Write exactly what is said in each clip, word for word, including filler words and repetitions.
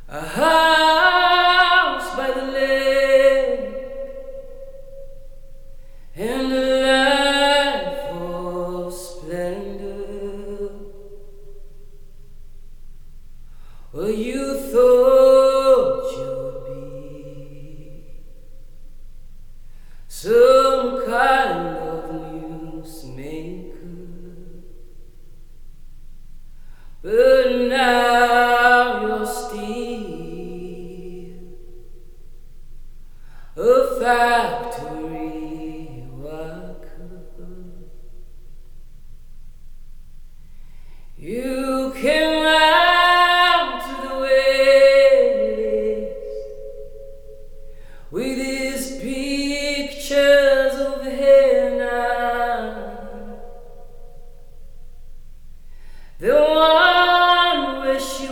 A house by the lake and a life of splendor, where you thought you'd be some kind of news maker, but now you're still a factory worker. You came out to the waste with these pictures of Hannah, the one where she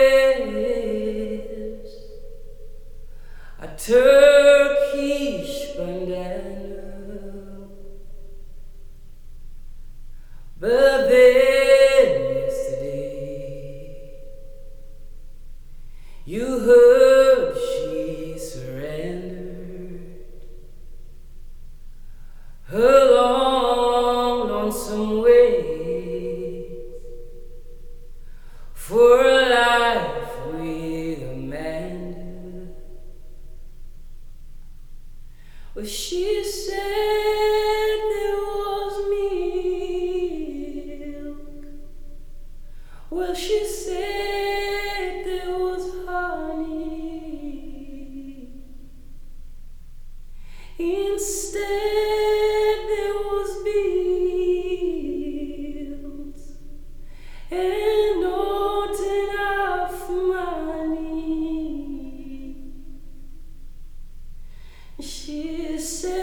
wears a Turkish bandana. But then yesterday you heard she surrendered her long, lonesome ways for a life with Amanda. Well, she said there was milk. Well, she said there was honey. Instead there was bills and not enough money. She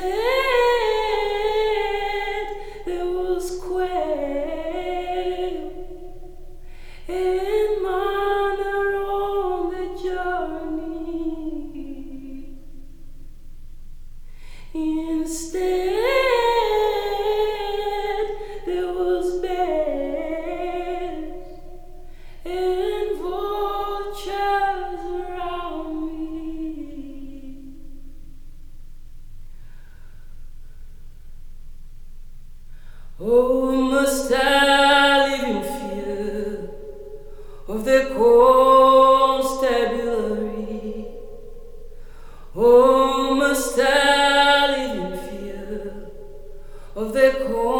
said there was quail and manna on the journey. Instead there was bears and vultures around me. Oh, must I live in fear of the constabulary? Oh, must I live in fear of the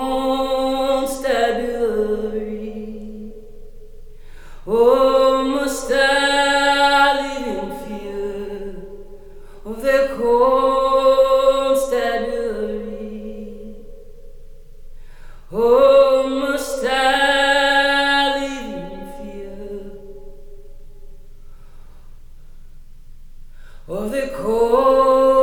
constabulary? Oh, must I live in fear of the constabulary? Oh, must I live in fear of the constabulary?